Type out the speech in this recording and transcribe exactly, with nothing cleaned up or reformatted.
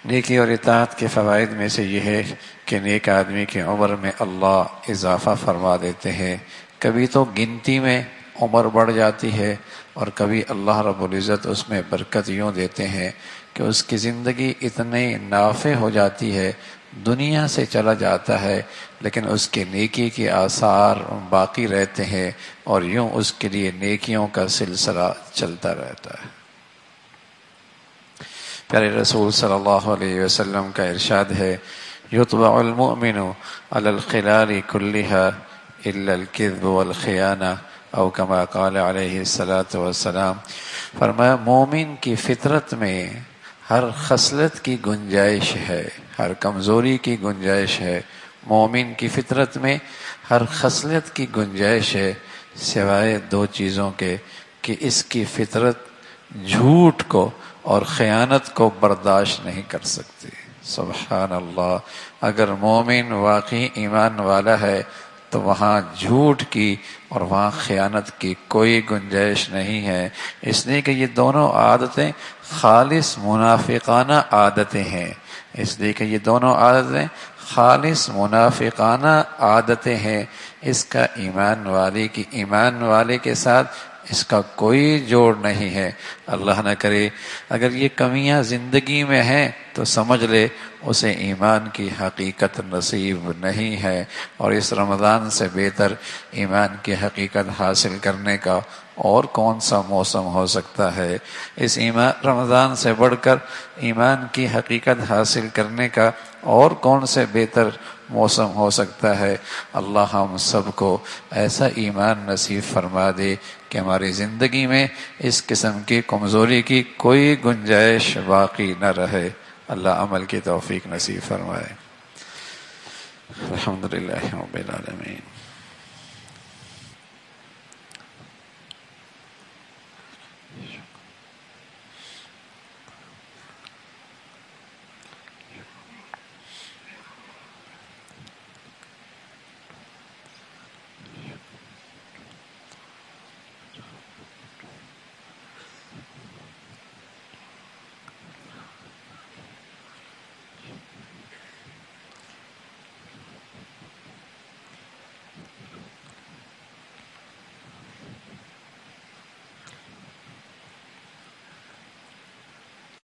نیکی اور اطاعت کے فوائد میں سے یہ ہے کہ نیک آدمی کی عمر میں اللہ اضافہ فرما دیتے ہیں. کبھی تو گنتی میں عمر بڑھ جاتی ہے اور کبھی اللہ رب العزت اس میں برکت یوں دیتے ہیں کہ اس کی زندگی اتنی نافع ہو جاتی ہے، دنیا سے چلا جاتا ہے لیکن اس کے نیکی کے آثار باقی رہتے ہیں اور یوں اس کے لیے نیکیوں کا سلسلہ چلتا رہتا ہے. پیارے رسول صلی اللہ علیہ وسلم کا ارشاد ہے، یطبع المؤمن علی الخلال کلھا الا الکذب والخیانہ او کما قال علیہ الصلاۃ والسلام. فرمایا مومن کی فطرت میں ہر خصلت کی گنجائش ہے، ہر کمزوری کی گنجائش ہے. مومن کی فطرت میں ہر خصلت کی گنجائش ہے سوائے دو چیزوں کے کہ اس کی فطرت جھوٹ کو اور خیانت کو برداشت نہیں کر سکتی. سبحان اللہ. اگر مومن واقعی ایمان والا ہے تو وہاں جھوٹ کی اور وہاں خیانت کی کوئی گنجائش نہیں ہے، اس لیے کہ یہ دونوں عادتیں خالص منافقانہ عادتیں ہیں. اس لیے کہ یہ دونوں عادتیں خالص منافقانہ عادتیں ہیں. اس کا ایمان والے کی ایمان والے کے ساتھ اس کا کوئی جوڑ نہیں ہے. اللہ نہ کرے اگر یہ کمیاں زندگی میں ہیں تو سمجھ لے اسے ایمان کی حقیقت نصیب نہیں ہے. اور اس رمضان سے بہتر ایمان کی حقیقت حاصل کرنے کا اور کون سا موسم ہو سکتا ہے؟ اس ایمان رمضان سے بڑھ کر ایمان کی حقیقت حاصل کرنے کا اور کون سے بہتر موسم ہو سکتا ہے؟ اللہ ہم سب کو ایسا ایمان نصیب فرما دے کہ ہماری زندگی میں اس قسم کی کمزوری کی کوئی گنجائش باقی نہ رہے. اللہ عمل کی توفیق نصیب فرمائے. الحمدللہ رب العالمین.